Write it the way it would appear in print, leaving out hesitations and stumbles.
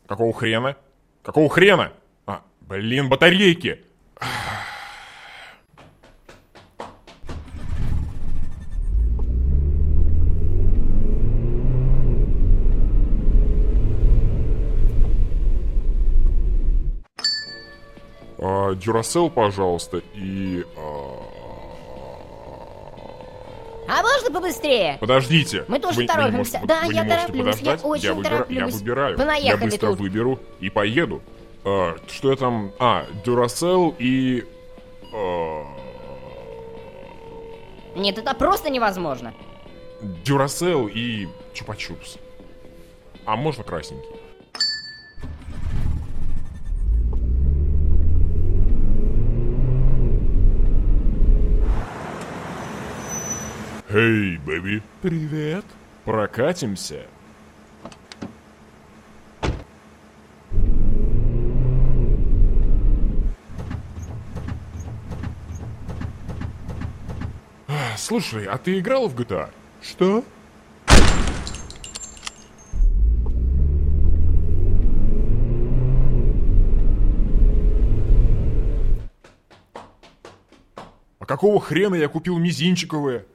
Какого хрена? Какого хрена? А, блин, батарейки! Duracell, пожалуйста, и... А можно побыстрее? Подождите! Мы тоже Вы не торопимся. можете- Да, вы я не можете тороплюсь, я подождать? очень Я тороплюсь. выбираю. Вы Я наехали быстро тут. выберу и поеду. Что я там... Duracell и... Нет, это просто невозможно. Duracell и Чупа-Чупс. А можно красненький? Эй, бэби. Привет. Прокатимся. Слушай, а ты играл в GTA? Что? А какого хрена я купил мизинчиковые?